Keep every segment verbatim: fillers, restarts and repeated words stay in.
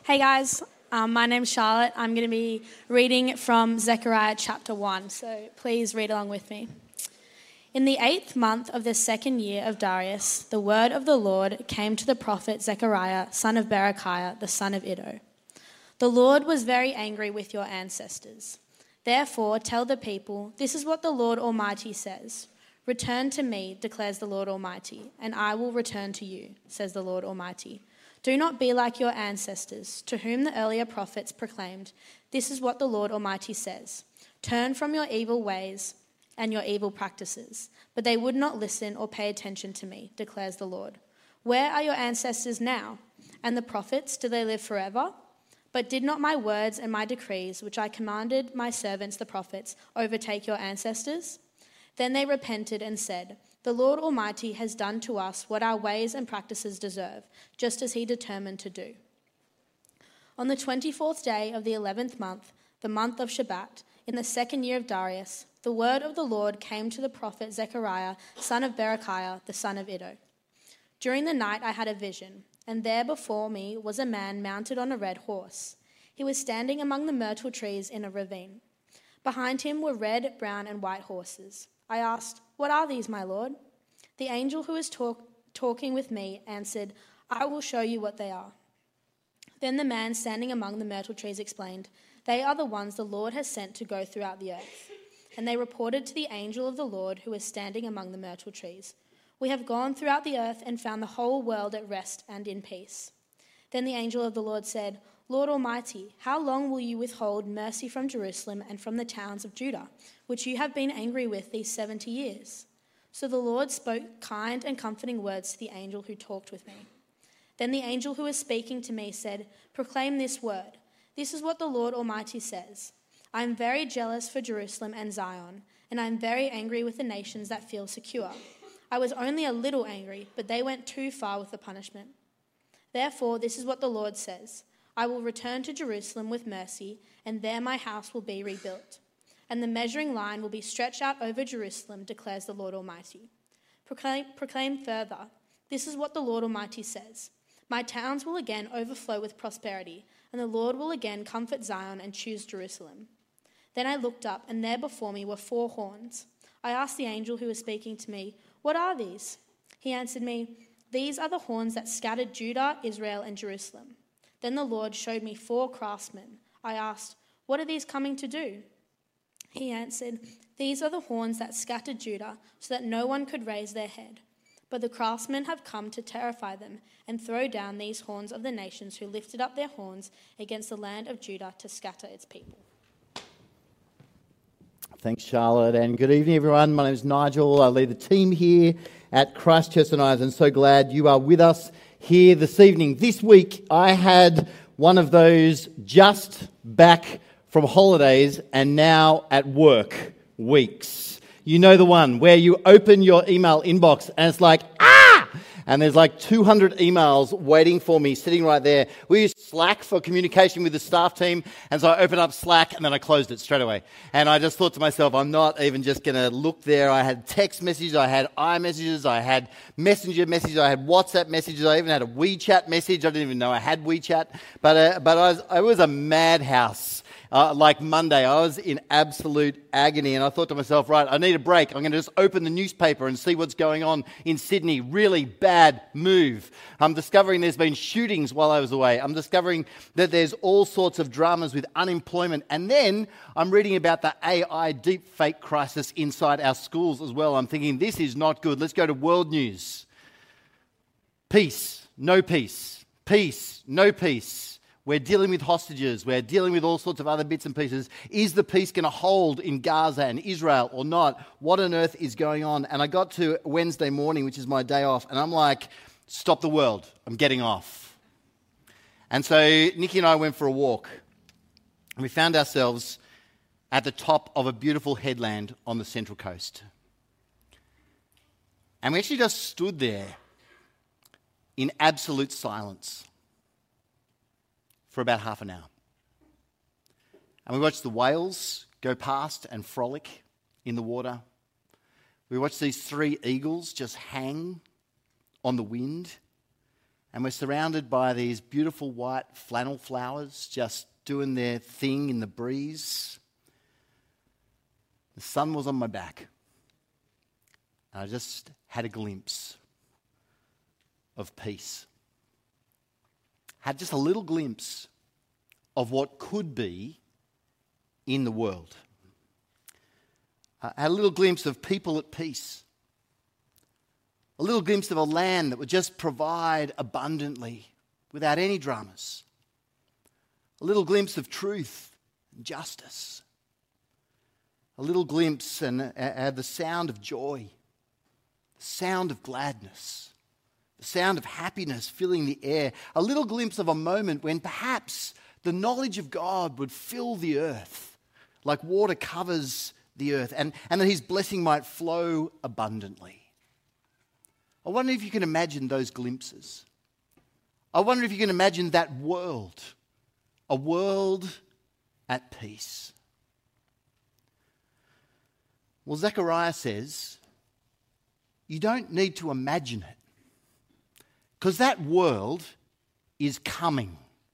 Hey guys, um, my name's Charlotte. I'm going to be reading from Zechariah chapter one, so please read along with me. In the eighth month of the second year of Darius, the word of the Lord came to the prophet Zechariah, son of Berechiah, the son of Iddo. The Lord was very angry with your ancestors. Therefore, tell the people, this is what the Lord Almighty says. Return to me, declares the Lord Almighty, and I will return to you, says the Lord Almighty. Do not be like your ancestors, to whom the earlier prophets proclaimed, this is what the Lord Almighty says. Turn from your evil ways and your evil practices. But they would not listen or pay attention to me, declares the Lord. Where are your ancestors now? And the prophets, do they live forever? But did not my words and my decrees, which I commanded my servants the prophets, overtake your ancestors? Then they repented and said, the Lord Almighty has done to us what our ways and practices deserve, just as he determined to do. On the twenty-fourth day of the eleventh month, the month of Shebat, in the second year of Darius, the word of the Lord came to the prophet Zechariah, son of Berechiah, the son of Iddo. During the night I had a vision, and there before me was a man mounted on a red horse. He was standing among the myrtle trees in a ravine. Behind him were red, brown, and white horses. I asked, what are these, my Lord? The angel who was talk- talking with me answered, I will show you what they are. Then the man standing among the myrtle trees explained, they are the ones the Lord has sent to go throughout the earth. And they reported to the angel of the Lord who was standing among the myrtle trees, we have gone throughout the earth and found the whole world at rest and in peace. Then the angel of the Lord said, Lord Almighty, how long will you withhold mercy from Jerusalem and from the towns of Judah, which you have been angry with these seventy years? So the Lord spoke kind and comforting words to the angel who talked with me. Then the angel who was speaking to me said, proclaim this word. This is what the Lord Almighty says. I am very jealous for Jerusalem and Zion, and I am very angry with the nations that feel secure. I was only a little angry, but they went too far with the punishment. Therefore, this is what the Lord says. I will return to Jerusalem with mercy, and there my house will be rebuilt. And the measuring line will be stretched out over Jerusalem, declares the Lord Almighty. Proclaim, proclaim further, this is what the Lord Almighty says. My towns will again overflow with prosperity, and the Lord will again comfort Zion and choose Jerusalem. Then I looked up, and there before me were four horns. I asked the angel who was speaking to me, what are these? He answered me, these are the horns that scattered Judah, Israel, and Jerusalem. Then the Lord showed me four craftsmen. I asked, what are these coming to do? He answered, these are the horns that scattered Judah, so that no one could raise their head. But the craftsmen have come to terrify them and throw down these horns of the nations who lifted up their horns against the land of Judah to scatter its people. Thanks, Charlotte, and good evening, everyone. My name is Nigel. I lead the team here at Christchurch and I'm so glad you are with us here this evening. This week, I had one of those just back from holidays and now at work weeks. You know the one where you open your email inbox and it's like, ah! And there's like two hundred emails waiting for me sitting right there. We use Slack for communication with the staff team. And so I opened up Slack and then I closed it straight away. And I just thought to myself, I'm not even just going to look there. I had text messages, I had iMessages, I had Messenger messages, I had WhatsApp messages, I even had a WeChat message. I didn't even know I had WeChat. But, uh, but I was, it was a madhouse. Uh, like Monday, I was in absolute agony and I thought to myself, right, I need a break. I'm going to just open the newspaper and see what's going on in Sydney. Really bad move. I'm discovering there's been shootings while I was away. I'm discovering that there's all sorts of dramas with unemployment. And then I'm reading about the A I deepfake crisis inside our schools as well. I'm thinking, this is not good. Let's go to world news. Peace, no peace. Peace, no peace. We're dealing with hostages. We're dealing with all sorts of other bits and pieces. Is the peace going to hold in Gaza and Israel or not? What on earth is going on? And I got to Wednesday morning, which is my day off, and I'm like, stop the world. I'm getting off. And so Nikki and I went for a walk. And we found ourselves at the top of a beautiful headland on the Central Coast. And we actually just stood there in absolute silence for about half an hour. And we watched the whales go past and frolic in the water. We watched these three eagles just hang on the wind. And we're surrounded by these beautiful white flannel flowers just doing their thing in the breeze. The sun was on my back. And I just had a glimpse of peace. Had just a little glimpse of what could be in the world. I had a little glimpse of people at peace. A little glimpse of a land that would just provide abundantly without any dramas. A little glimpse of truth and justice. A little glimpse and uh, uh, the sound of joy, the sound of gladness, the sound of happiness filling the air. A little glimpse of a moment when perhaps the knowledge of God would fill the earth like water covers the earth, and, and that his blessing might flow abundantly. I wonder if you can imagine those glimpses. I wonder if you can imagine that world, a world at peace. Well, Zechariah says, you don't need to imagine it, because that world is coming.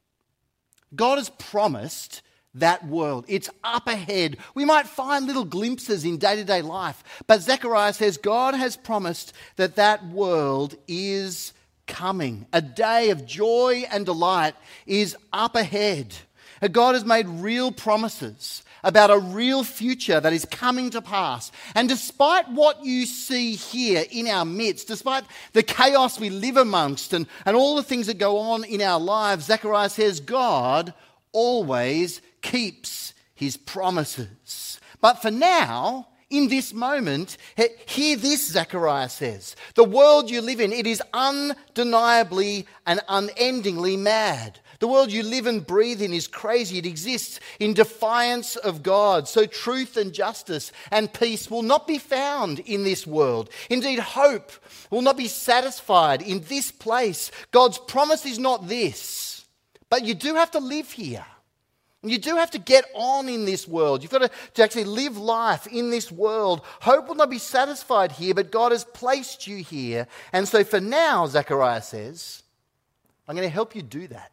God has promised that world. It's up ahead. We might find little glimpses in day-to-day life, but Zechariah says God has promised that that world is coming. A day of joy and delight is up ahead. And God has made real promises about a real future that is coming to pass. And despite what you see here in our midst, despite the chaos we live amongst and, and all the things that go on in our lives, Zechariah says God always keeps his promises. But for now, in this moment, hear this, Zechariah says. The world you live in, it is undeniably and unendingly mad. The world you live and breathe in is crazy. It exists in defiance of God. So truth and justice and peace will not be found in this world. Indeed, hope will not be satisfied in this place. God's promise is not this. But you do have to live here. You do have to get on in this world. You've got to, to actually live life in this world. Hope will not be satisfied here, but God has placed you here. And so for now, Zechariah says, I'm going to help you do that.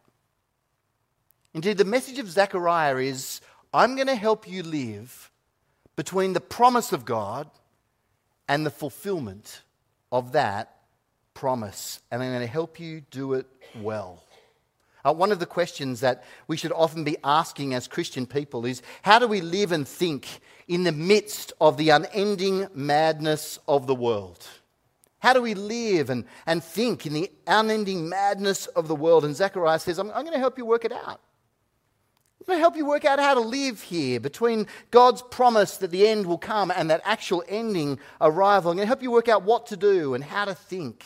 Indeed, the message of Zechariah is, I'm going to help you live between the promise of God and the fulfillment of that promise. And I'm going to help you do it well. Uh, one of the questions that we should often be asking as Christian people is, how do we live and think in the midst of the unending madness of the world? How do we live and, and think in the unending madness of the world? And Zechariah says, I'm, I'm going to help you work it out. I'm going to help you work out how to live here between God's promise that the end will come and that actual ending arrival. I'm going to help you work out what to do and how to think.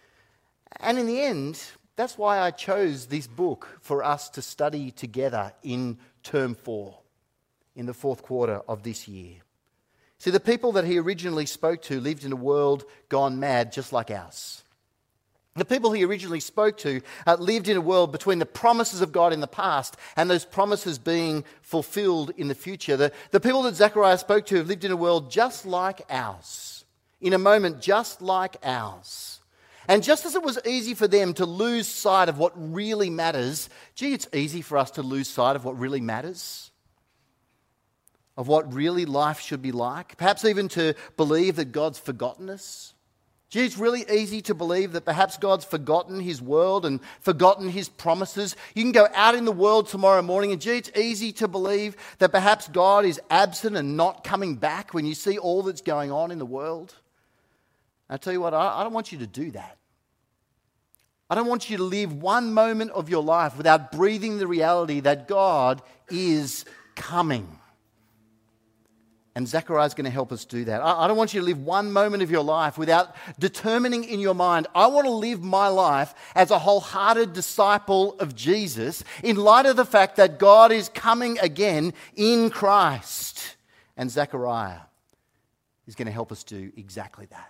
And in the end, that's why I chose this book for us to study together in term four, in the fourth quarter of this year. See, the people that he originally spoke to lived in a world gone mad just like ours. The people he originally spoke to uh, lived in a world between the promises of God in the past and those promises being fulfilled in the future. The, the people that Zechariah spoke to lived in a world just like ours, in a moment just like ours. And just as it was easy for them to lose sight of what really matters, gee, it's easy for us to lose sight of what really matters, of what really life should be like, perhaps even to believe that God's forgotten us. Gee, it's really easy to believe that perhaps God's forgotten his world and forgotten his promises. You can go out in the world tomorrow morning and gee, it's easy to believe that perhaps God is absent and not coming back when you see all that's going on in the world. I tell you what, I don't want you to do that. I don't want you to live one moment of your life without breathing the reality that God is coming. And Zechariah is going to help us do that. I don't want you to live one moment of your life without determining in your mind, I want to live my life as a wholehearted disciple of Jesus in light of the fact that God is coming again in Christ. And Zechariah is going to help us do exactly that.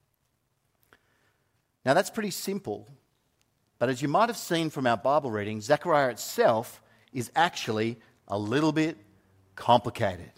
Now that's pretty simple. But as you might have seen from our Bible reading, Zechariah itself is actually a little bit complicated.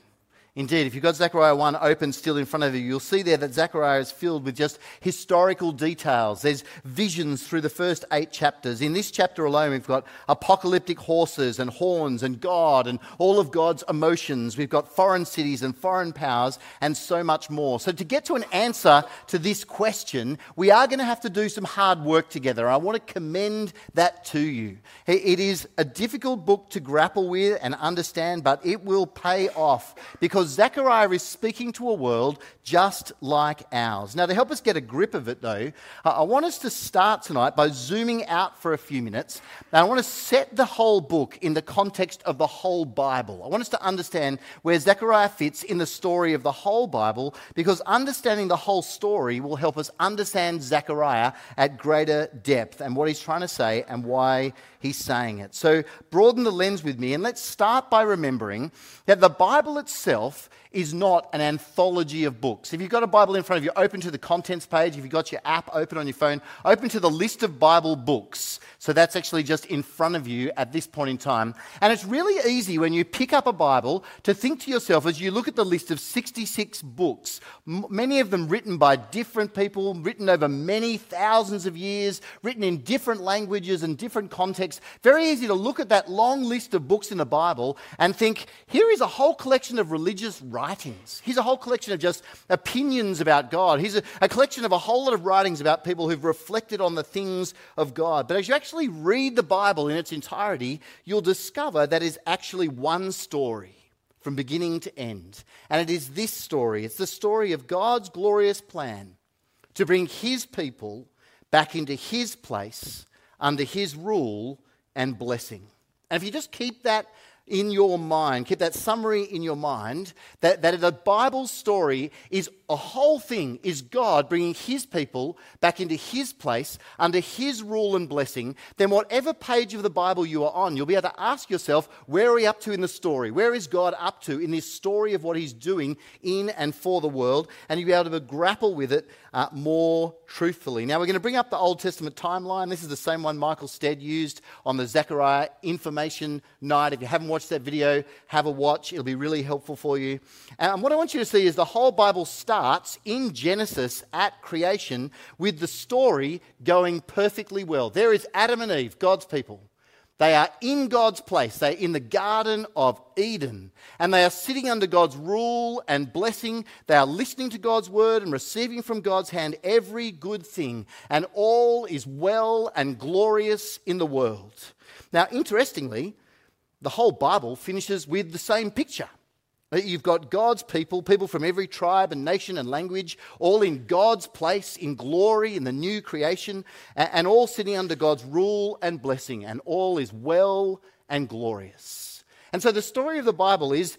Indeed, if you've got Zechariah one open still in front of you, you'll see there that Zechariah is filled with just historical details. There's visions through the first eight chapters. In this chapter alone, we've got apocalyptic horses and horns and God and all of God's emotions. We've got foreign cities and foreign powers and so much more. So to get to an answer to this question, we are going to have to do some hard work together. I want to commend that to you. It is a difficult book to grapple with and understand, but it will pay off because Zechariah is speaking to a world just like ours. Now, to help us get a grip of it, though, I want us to start tonight by zooming out for a few minutes. Now, I want to set the whole book in the context of the whole Bible. I want us to understand where Zechariah fits in the story of the whole Bible, because understanding the whole story will help us understand Zechariah at greater depth and what he's trying to say and why he's saying it. So broaden the lens with me, and let's start by remembering that the Bible itself is not an anthology of books. If you've got a Bible in front of you, open to the contents page. If you've got your app open on your phone, open to the list of Bible books. So that's actually just in front of you at this point in time. And it's really easy when you pick up a Bible to think to yourself as you look at the list of sixty-six books, m- many of them written by different people, written over many thousands of years, written in different languages and different contexts. Very easy to look at that long list of books in the Bible and think, here is a whole collection of religious writings. Here's a whole collection of just opinions about God. Here's a, a collection of a whole lot of writings about people who've reflected on the things of God. But as you actually read the Bible in its entirety, you'll discover that is actually one story from beginning to end. And it is this story. It's the story of God's glorious plan to bring his people back into his place under his rule and blessing. And if you just keep that in your mind, keep that summary in your mind, that, that the Bible story is a whole thing, is God bringing his people back into his place, under his rule and blessing, then whatever page of the Bible you are on, you'll be able to ask yourself, where are we up to in the story? Where is God up to in this story of what he's doing in and for the world? And you'll be able to grapple with it uh, more truthfully. Now, we're going to bring up the Old Testament timeline. This is the same one Michael Stead used on the Zechariah information night. If you haven't watched that video, have a watch. It'll be really helpful for you. And what I want you to see is the whole Bible starts in Genesis at creation with the story going perfectly well. There is Adam and Eve, God's people. They are in God's place. They're in the Garden of Eden. And they are sitting under God's rule and blessing. They are listening to God's word and receiving from God's hand every good thing. And all is well and glorious in the world. Now, interestingly, the whole Bible finishes with the same picture. You've got God's people, people from every tribe and nation and language, all in God's place, in glory, in the new creation, and all sitting under God's rule and blessing, and all is well and glorious. And so the story of the Bible is,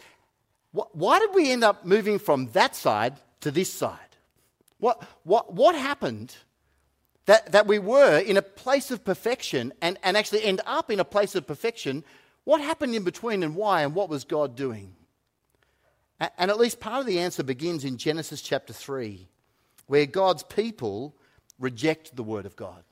why did we end up moving from that side to this side? What, what, what happened that, that we were in a place of perfection and, and actually end up in a place of perfection? What happened in between and why, and what was God doing? And at least part of the answer begins in Genesis chapter three, where God's people reject the word of God.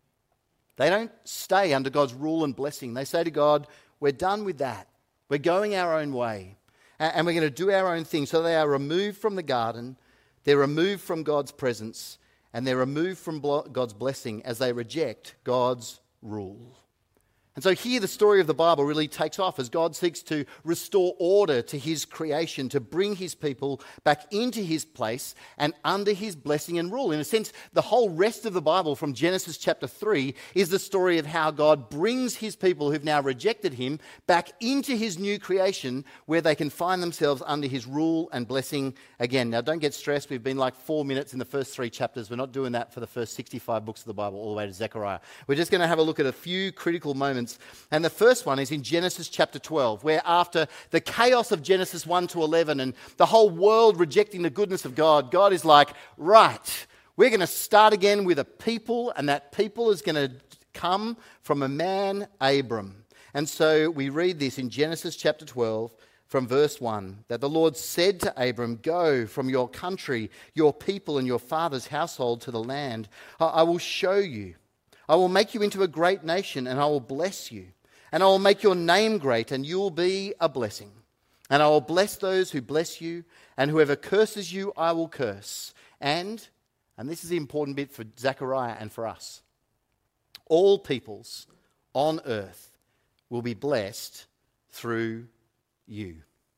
They don't stay under God's rule and blessing. They say to God, we're done with that. We're going our own way. And we're going to do our own thing. So they are removed from the garden. They're removed from God's presence. And they're removed from God's blessing as they reject God's rule. And so here the story of the Bible really takes off as God seeks to restore order to his creation, to bring his people back into his place and under his blessing and rule. In a sense, the whole rest of the Bible from Genesis chapter three is the story of how God brings his people who've now rejected him back into his new creation where they can find themselves under his rule and blessing again. Now, don't get stressed. We've been like four minutes in the first three chapters. We're not doing that for the first sixty-five books of the Bible all the way to Zechariah. We're just going to have a look at a few critical moments. And the first one is in Genesis chapter twelve, where after the chaos of Genesis one to eleven and the whole world rejecting the goodness of God, God is like, right, we're going to start again with a people, and that people is going to come from a man, Abram. And so we read this in Genesis chapter twelve from verse one, that the Lord said to Abram, go from your country, your people and your father's household to the land I will show you. I will make you into a great nation, and I will bless you. And I will make your name great, and you will be a blessing. And I will bless those who bless you, and whoever curses you, I will curse. And, and this is the important bit for Zechariah and for us, all peoples on earth will be blessed through you.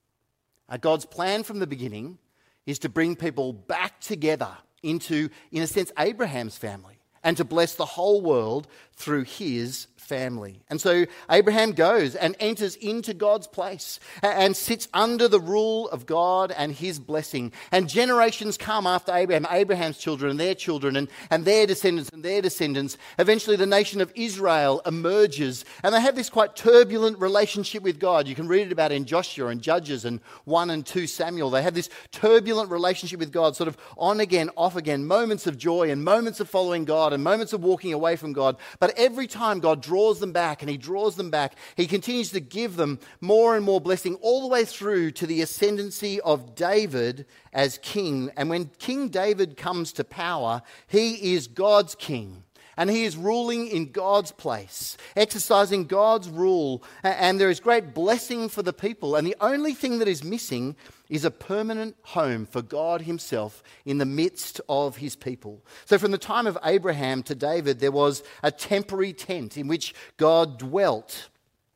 Uh, God's plan from the beginning is to bring people back together into, in a sense, Abraham's family, and to bless the whole world through his family. And so Abraham goes and enters into God's place and sits under the rule of God and his blessing. And generations come after Abraham, Abraham's children and their children and, and their descendants and their descendants. Eventually the nation of Israel emerges, and they have this quite turbulent relationship with God. You can read it about in Joshua and Judges and one and two Samuel. They have this turbulent relationship with God, sort of on again, off again, moments of joy and moments of following God and moments of walking away from God. But every time God draws them back and he draws them back, he continues to give them more and more blessing all the way through to the ascendancy of David as king. And when King David comes to power, he is God's king. And he is ruling in God's place, exercising God's rule. And there is great blessing for the people. And the only thing that is missing is a permanent home for God himself in the midst of his people. So from the time of Abraham to David, there was a temporary tent in which God dwelt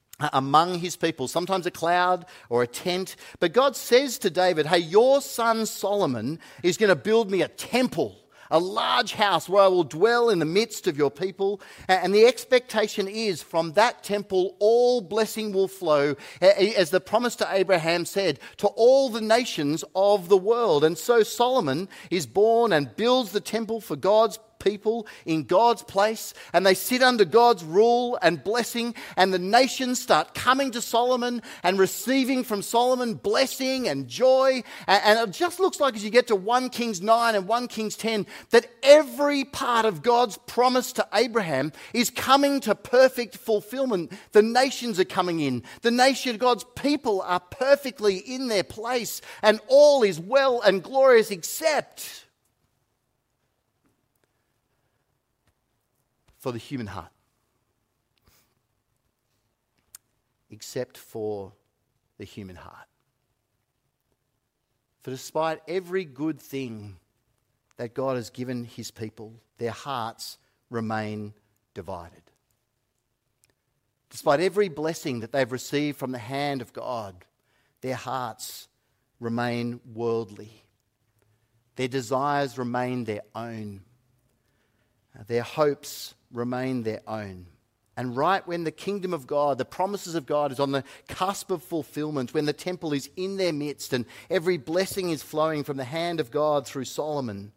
among his people, sometimes a cloud or a tent. But God says to David, hey, your son Solomon is going to build me a temple, a large house where I will dwell in the midst of your people. And the expectation is from that temple, all blessing will flow, as the promise to Abraham said, to all the nations of the world. And so Solomon is born and builds the temple for God's people in God's place, and they sit under God's rule and blessing, and the nations start coming to Solomon and receiving from Solomon blessing and joy. And it just looks like as you get to First Kings nine and First Kings ten that every part of God's promise to Abraham is coming to perfect fulfillment. The nations are coming in. The nation, God's people, are perfectly in their place, and all is well and glorious except for the human heart. Except for the human heart. For despite every good thing that God has given his people, their hearts remain divided. Despite every blessing that they've received from the hand of God, their hearts remain worldly. Their desires remain their own. Their hopes remain their own. And right when the kingdom of God, the promises of God is on the cusp of fulfillment, when the temple is in their midst and every blessing is flowing from the hand of God through Solomon,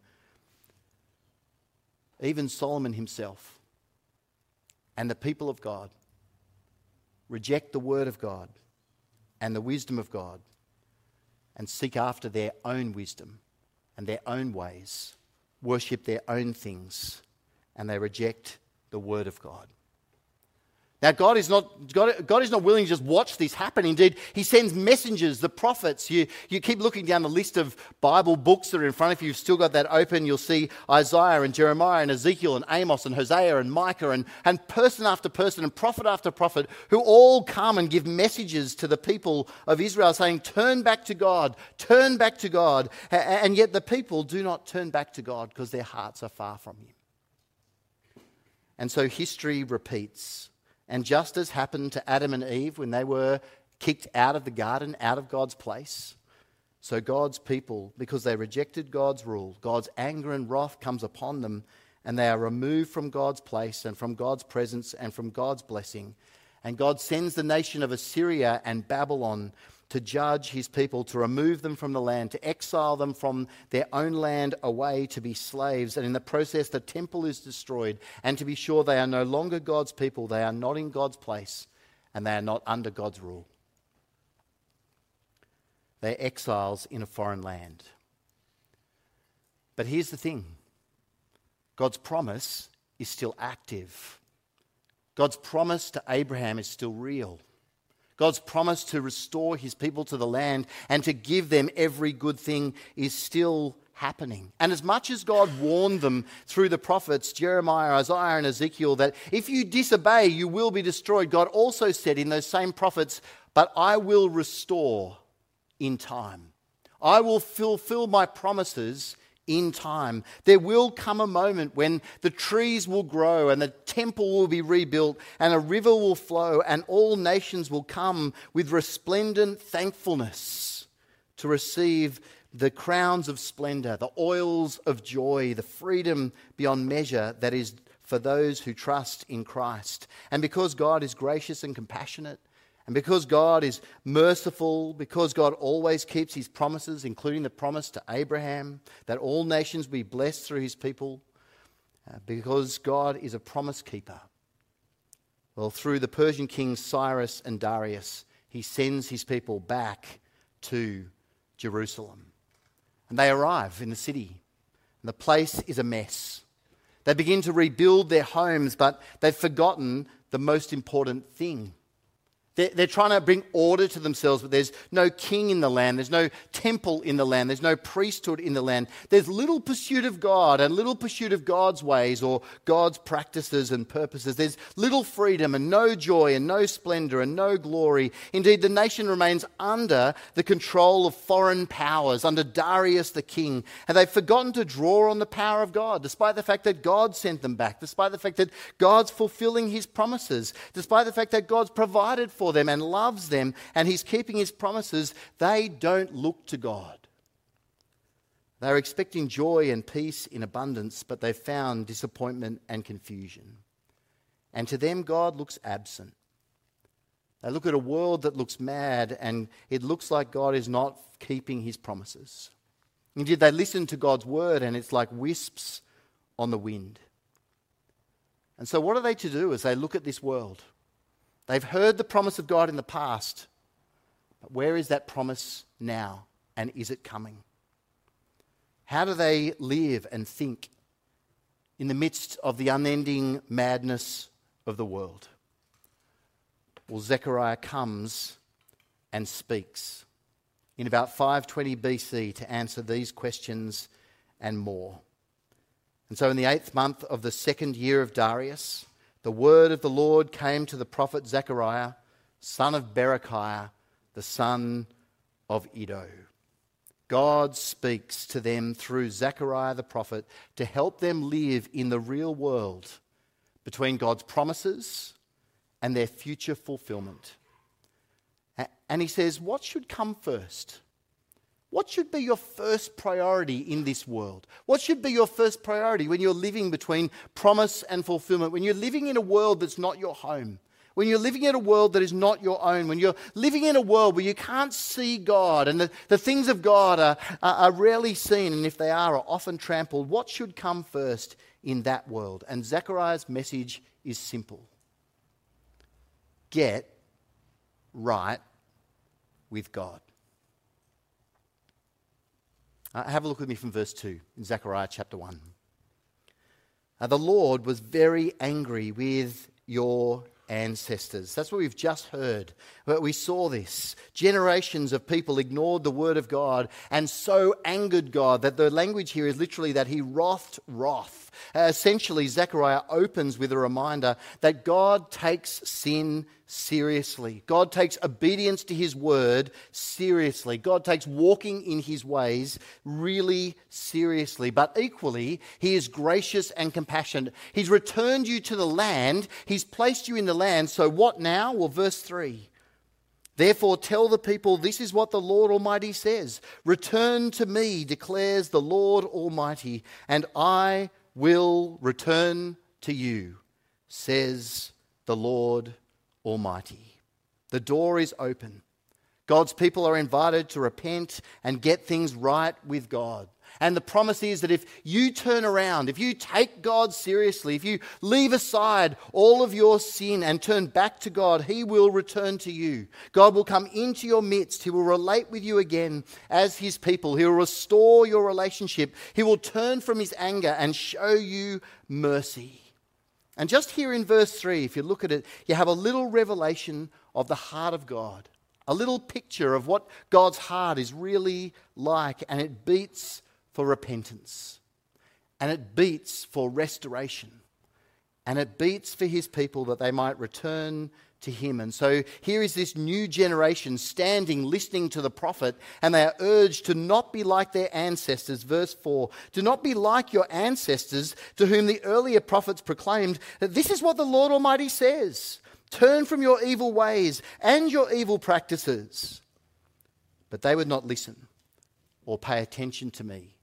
even Solomon himself and the people of God reject the word of God and the wisdom of God and seek after their own wisdom and their own ways, worship their own things, and they reject the word of God. Now, God is not God, God is not willing to just watch this happen. Indeed, he sends messengers, the prophets. You, you keep looking down the list of Bible books that are in front of you. You've still got that open. You'll see Isaiah and Jeremiah and Ezekiel and Amos and Hosea and Micah and, and person after person and prophet after prophet who all come and give messages to the people of Israel saying, turn back to God, turn back to God. And yet the people do not turn back to God because their hearts are far from him. And so history repeats. And just as happened to Adam and Eve when they were kicked out of the garden, out of God's place, so God's people, because they rejected God's rule, God's anger and wrath comes upon them, and they are removed from God's place and from God's presence and from God's blessing. And God sends the nation of Assyria and Babylon to judge his people, to remove them from the land, to exile them from their own land away to be slaves. And in the process, the temple is destroyed. And to be sure, they are no longer God's people. They are not in God's place, and they are not under God's rule. They're exiles in a foreign land. But here's the thing. God's promise is still active. God's promise to Abraham is still real. God's promise to restore his people to the land and to give them every good thing is still happening. And as much as God warned them through the prophets, Jeremiah, Isaiah, and Ezekiel, that if you disobey, you will be destroyed, God also said in those same prophets, but I will restore in time. I will fulfill my promises in time. There will come a moment when the trees will grow and the temple will be rebuilt and a river will flow and all nations will come with resplendent thankfulness to receive the crowns of splendor, the oils of joy, the freedom beyond measure that is for those who trust in Christ. And because God is gracious and compassionate, and because God is merciful, because God always keeps his promises, including the promise to Abraham that all nations will be blessed through his people, uh, because God is a promise keeper. Well, through the Persian kings Cyrus and Darius, he sends his people back to Jerusalem. And they arrive in the city, and the place is a mess. They begin to rebuild their homes, but they've forgotten the most important thing. They're, they're trying to bring order to themselves, but there's no king in the land. There's no temple in the land. There's no priesthood in the land. There's little pursuit of God and little pursuit of God's ways or God's practices and purposes. There's little freedom and no joy and no splendor and no glory. Indeed, the nation remains under the control of foreign powers, under Darius the king. And they've forgotten to draw on the power of God, despite the fact that God sent them back, despite the fact that God's fulfilling his promises, despite the fact that God's provided for for them and loves them and he's keeping his promises. They don't look to God. They're expecting joy and peace in abundance, but they've found disappointment and confusion. And to them, God looks absent. They look at a world that looks mad and it looks like God is not keeping his promises. Indeed, they listen to God's word and it's like wisps on the wind. And so what are they to do as they look at this world? They've heard the promise of God in the past, but where is that promise now, and is it coming? How do they live and think in the midst of the unending madness of the world? Well, Zechariah comes and speaks in about five twenty B C to answer these questions and more. And so in the eighth month of the second year of Darius, the word of the Lord came to the prophet Zechariah, son of Berechiah, the son of Iddo. God speaks to them through Zechariah the prophet to help them live in the real world between God's promises and their future fulfillment. And he says, what should come first? What should be your first priority in this world? What should be your first priority when you're living between promise and fulfillment? When you're living in a world that's not your home? When you're living in a world that is not your own? When you're living in a world where you can't see God and the, the things of God are, are, are rarely seen, and if they are, are often trampled? What should come first in that world? And Zechariah's message is simple. Get right with God. Uh, have a look with me from verse two in Zechariah chapter one. Uh, the Lord was very angry with your ancestors. That's what we've just heard. But we saw this. Generations of people ignored the word of God and so angered God that the language here is literally that he wrathed wrath. Uh, essentially, Zechariah opens with a reminder that God takes sin seriously. God takes obedience to his word seriously. God takes walking in his ways really seriously. But equally, he is gracious and compassionate. He's returned you to the land. He's placed you in the land. So what now? Well, verse three. Therefore tell the people, this is what the Lord Almighty says. Return to me, declares the Lord Almighty, and I will return to you, says the Lord Almighty. The door is open. God's people are invited to repent and get things right with God. And the promise is that if you turn around, if you take God seriously, if you leave aside all of your sin and turn back to God, he will return to you. God will come into your midst. He will relate with you again as his people. He will restore your relationship. He will turn from his anger and show you mercy. And just here in verse three, if you look at it, you have a little revelation of the heart of God. A little picture of what God's heart is really like, and it beats for repentance, and it beats for restoration, and it beats for his people that they might return to him. And so here is this new generation standing, listening to the prophet, and they are urged to not be like their ancestors. Verse four, do not be like your ancestors to whom the earlier prophets proclaimed that this is what the Lord Almighty says. Turn from your evil ways and your evil practices. But they would not listen or pay attention to me,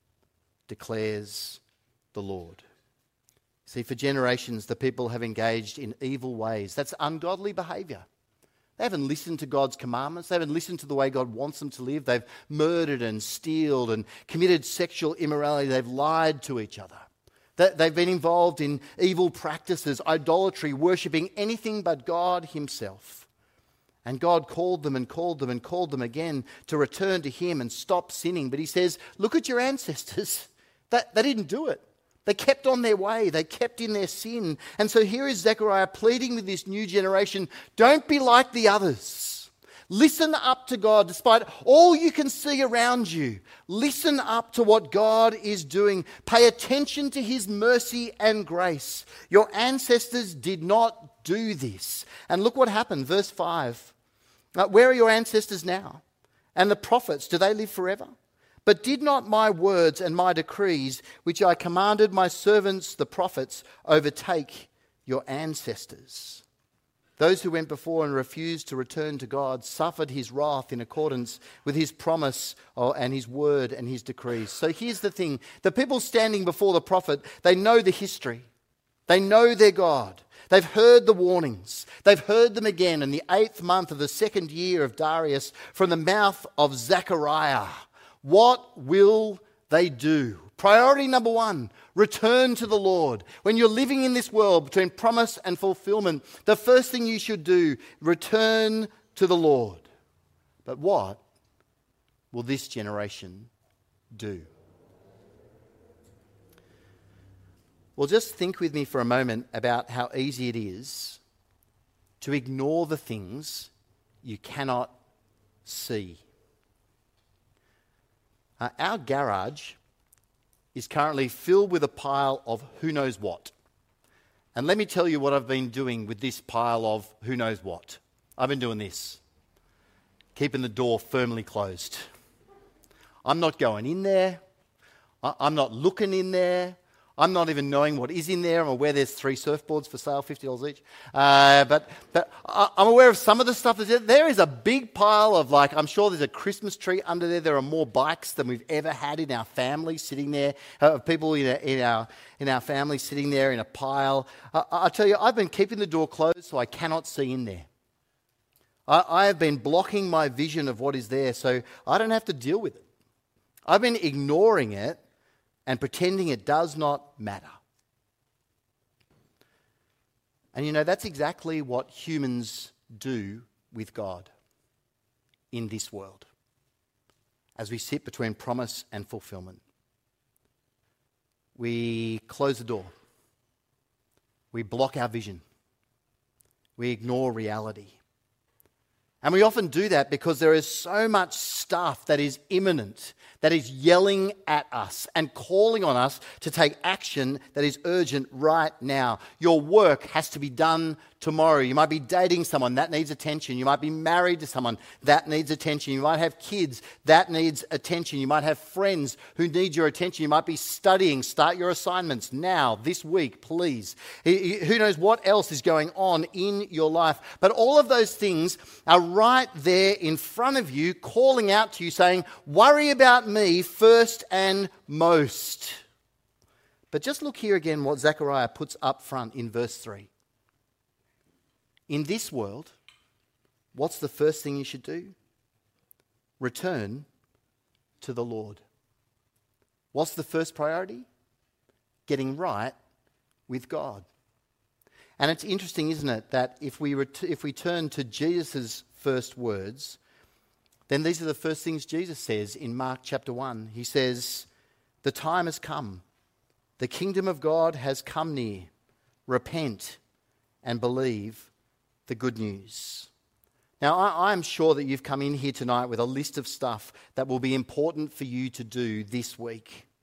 declares the Lord. See, for generations, the people have engaged in evil ways. That's ungodly behaviour. They haven't listened to God's commandments. They haven't listened to the way God wants them to live. They've murdered and stealed and committed sexual immorality. They've lied to each other. They've been involved in evil practices, idolatry, worshipping anything but God himself. And God called them and called them and called them again to return to him and stop sinning. But he says, look at your ancestors. They, they didn't do it. They kept on their way. They kept in their sin. And so here is Zechariah pleading with this new generation, don't be like the others. Listen up to God despite all you can see around you. Listen up to what God is doing. Pay attention to his mercy and grace. Your ancestors did not do this. And look what happened. Verse five. Uh, where are your ancestors now? And the prophets, do they live forever? But did not my words and my decrees, which I commanded my servants, the prophets, overtake your ancestors? Those who went before and refused to return to God suffered his wrath in accordance with his promise and his word and his decrees. So here's the thing. The people standing before the prophet, they know the history. They know their God. They've heard the warnings. They've heard them again in the eighth month of the second year of Darius from the mouth of Zechariah. What will they do? Priority number one, return to the Lord. When you're living in this world between promise and fulfillment, the first thing you should do, return to the Lord. But what will this generation do? Well, just think with me for a moment about how easy it is to ignore the things you cannot see. Uh, our garage is currently filled with a pile of who knows what. And let me tell you what I've been doing with this pile of who knows what. I've been doing this. Keeping the door firmly closed. I'm not going in there. I- I'm not looking in there. I'm not even knowing what is in there. I'm aware there's three surfboards for sale, fifty dollars each. Uh, but but I'm aware of some of the stuff that's there. There is a big pile of, like, I'm sure there's a Christmas tree under there. There are more bikes than we've ever had in our family sitting there, uh, of people in, a, in, our, in our family sitting there in a pile. Uh, I tell you, I've been keeping the door closed so I cannot see in there. I, I have been blocking my vision of what is there so I don't have to deal with it. I've been ignoring it and pretending it does not matter. And you know, that's exactly what humans do with God in this world as we sit between promise and fulfillment. We close the door. We block our vision. We ignore reality. And we often do that because there is so much stuff that is imminent, that is yelling at us and calling on us to take action that is urgent right now. Your work has to be done tomorrow. You might be dating someone, that needs attention. You might be married to someone, that needs attention. You might have kids, that needs attention. You might have friends who need your attention. You might be studying, start your assignments now, this week, please. Who knows what else is going on in your life. But all of those things are right there in front of you, calling out to you, saying, worry about me first and most. But just look here again what Zechariah puts up front in verse three. In this world, what's the first thing you should do? Return to the Lord. What's the first priority? Getting right with God. And it's interesting, isn't it, that if we ret- if we turn to Jesus' first words, then these are the first things Jesus says in Mark chapter one. He says, the time has come. The kingdom of God has come near. Repent and believe the good news. Now, I, I'm sure that you've come in here tonight with a list of stuff that will be important for you to do this week.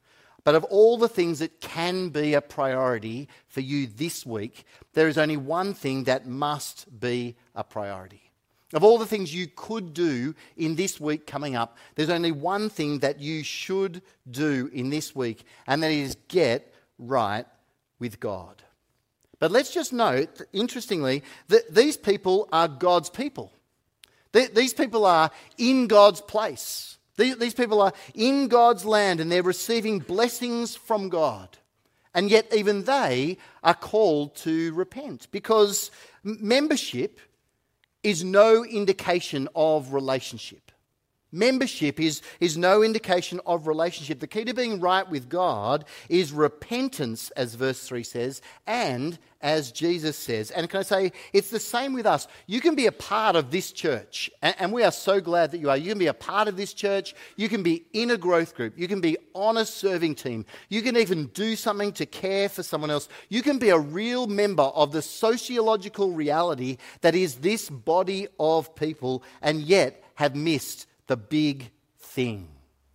But of all the things that can be a priority for you this week, there is only one thing that must be a priority. Of all the things you could do in this week coming up, there's only one thing that you should do in this week, and that is get right with God. But let's just note, interestingly, that these people are God's people. These people are in God's place. These people are in God's land, and they're receiving blessings from God. And yet even they are called to repent, because membership is no indication of relationship. Membership is, is no indication of relationship. The key to being right with God is repentance, as verse three says, and as Jesus says. And can I say, it's the same with us. You can be a part of this church, and, and we are so glad that you are. You can be a part of this church. You can be in a growth group. You can be on a serving team. You can even do something to care for someone else. You can be a real member of the sociological reality that is this body of people, and yet have missed the big thing.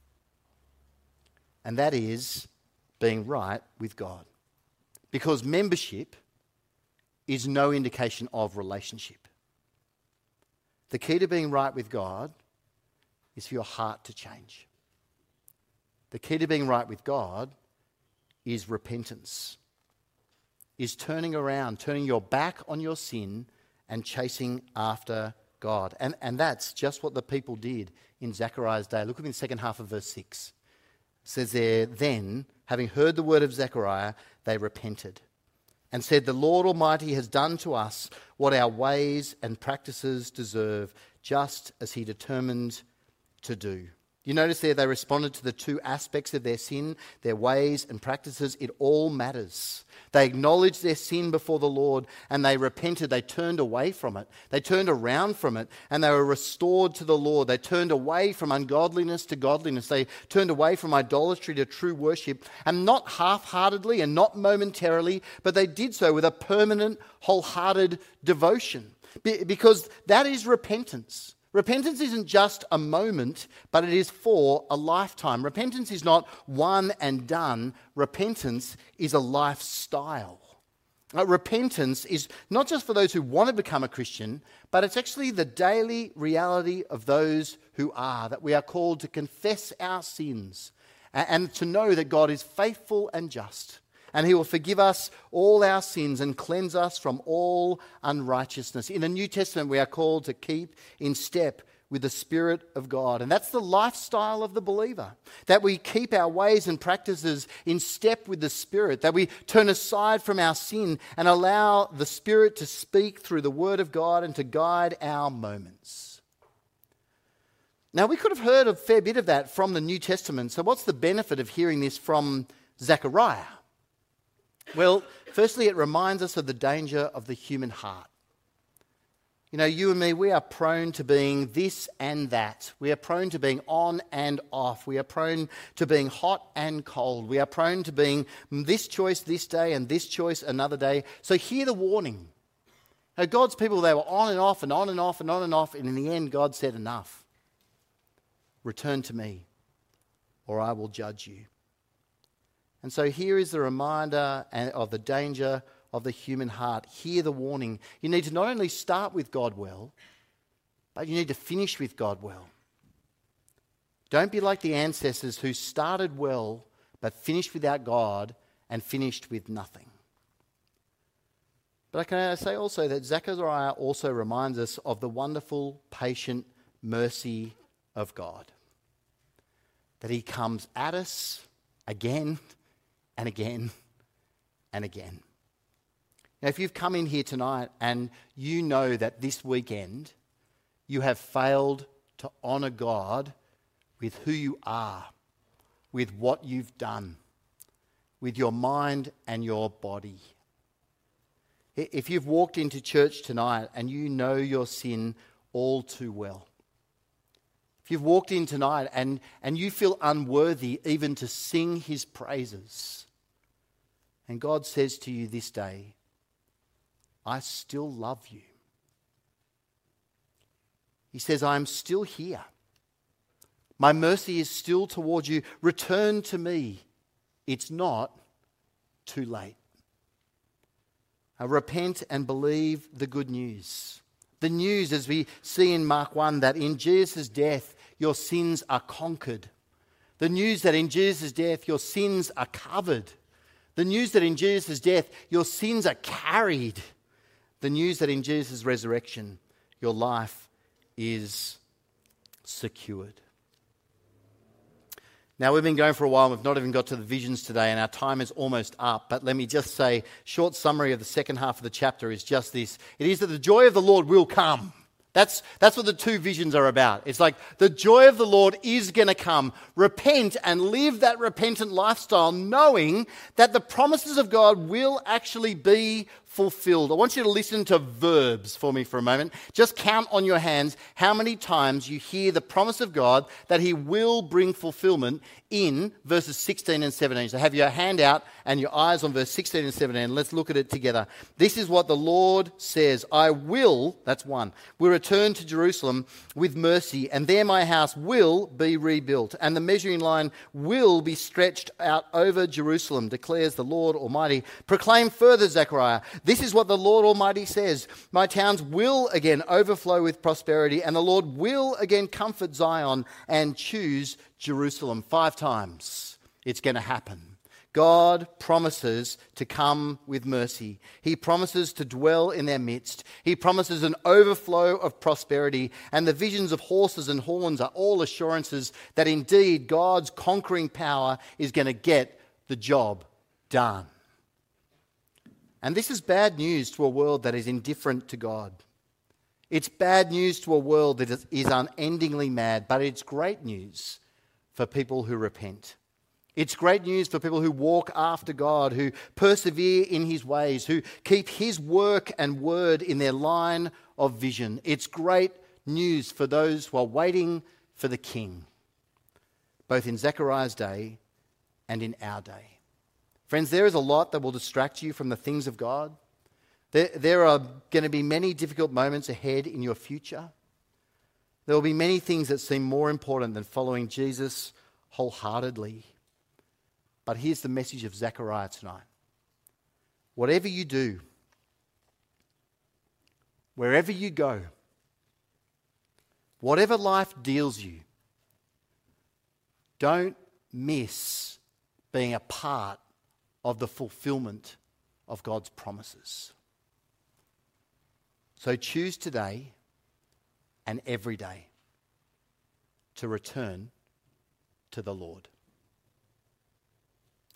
And that is being right with God. Because membership is no indication of relationship. The key to being right with God is for your heart to change. The key to being right with God is repentance, is turning around, turning your back on your sin and chasing after God. And, and that's just what the people did in Zechariah's day. Look at the second half of verse six. It says there, then, having heard the word of Zechariah, they repented and said, the Lord Almighty has done to us what our ways and practices deserve, just as he determined to do. You notice there they responded to the two aspects of their sin, their ways and practices. It all matters. They acknowledged their sin before the Lord and they repented. They turned away from it. They turned around from it and they were restored to the Lord. They turned away from ungodliness to godliness. They turned away from idolatry to true worship, and not half-heartedly and not momentarily, but they did so with a permanent, wholehearted devotion, because that is repentance. Repentance isn't just a moment, but it is for a lifetime. Repentance is not one and done. Repentance is a lifestyle. Uh, repentance is not just for those who want to become a Christian, but it's actually the daily reality of those who are, that we are called to confess our sins and, and to know that God is faithful and just. And he will forgive us all our sins and cleanse us from all unrighteousness. In the New Testament, we are called to keep in step with the Spirit of God. And that's the lifestyle of the believer, that we keep our ways and practices in step with the Spirit, that we turn aside from our sin and allow the Spirit to speak through the Word of God and to guide our moments. Now, we could have heard a fair bit of that from the New Testament. So what's the benefit of hearing this from Zechariah? Well, firstly, it reminds us of the danger of the human heart. You know, you and me, we are prone to being this and that. We are prone to being on and off. We are prone to being hot and cold. We are prone to being this choice this day and this choice another day. So hear the warning. Now, God's people, they were on and off and on and off and on and off. And in the end, God said, enough. Return to me, or I will judge you. And so here is the reminder of the danger of the human heart. Hear the warning. You need to not only start with God well, but you need to finish with God well. Don't be like the ancestors who started well, but finished without God and finished with nothing. But I can say also that Zechariah also reminds us of the wonderful, patient mercy of God. That he comes at us again and again and again. Now, if you've come in here tonight and you know that this weekend you have failed to honour God with who you are, with what you've done, with your mind and your body. If you've walked into church tonight and you know your sin all too well, if you've walked in tonight and, and you feel unworthy even to sing his praises, and God says to you this day, I still love you. He says, I am still here. My mercy is still towards you. Return to me it's not too late. Uh, repent and believe the good news. The news, as we see in Mark one, that in Jesus' death, your sins are conquered. The news that in Jesus' death, your sins are covered. The news that in Jesus' death, your sins are carried. The news that in Jesus' resurrection, your life is secured. Now, we've been going for a while and we've not even got to the visions today, and our time is almost up. But let me just say, short summary of the second half of the chapter is just this. It is that the joy of the Lord will come. That's, that's what the two visions are about. It's like the joy of the Lord is going to come. Repent and live that repentant lifestyle, knowing that the promises of God will actually be fulfilled. I want you to listen to verbs for me for a moment. Just count on your hands how many times you hear the promise of God that he will bring fulfillment in verses sixteen and seventeen. So have your hand out and your eyes on verse sixteen and seventeen. Let's look at it together. This is what the Lord says. I will, that's one, will return to Jerusalem with mercy, and there my house will be rebuilt, and the measuring line will be stretched out over Jerusalem, declares the Lord Almighty. Proclaim further, Zechariah. This is what the Lord Almighty says. My towns will again overflow with prosperity, and the Lord will again comfort Zion and choose Jerusalem. Five times it's going to happen. God promises to come with mercy. He promises to dwell in their midst. He promises an overflow of prosperity, and the visions of horses and horns are all assurances that indeed God's conquering power is going to get the job done. And this is bad news to a world that is indifferent to God. It's bad news to a world that is unendingly mad, but it's great news for people who repent. It's great news for people who walk after God, who persevere in his ways, who keep his work and word in their line of vision. It's great news for those who are waiting for the King, both in Zechariah's day and in our day. Friends, there is a lot that will distract you from the things of God. There, there are going to be many difficult moments ahead in your future. There will be many things that seem more important than following Jesus wholeheartedly. But here's the message of Zechariah tonight. Whatever you do, wherever you go, whatever life deals you, don't miss being a part of the fulfillment of God's promises. So choose today and every day to return to the Lord.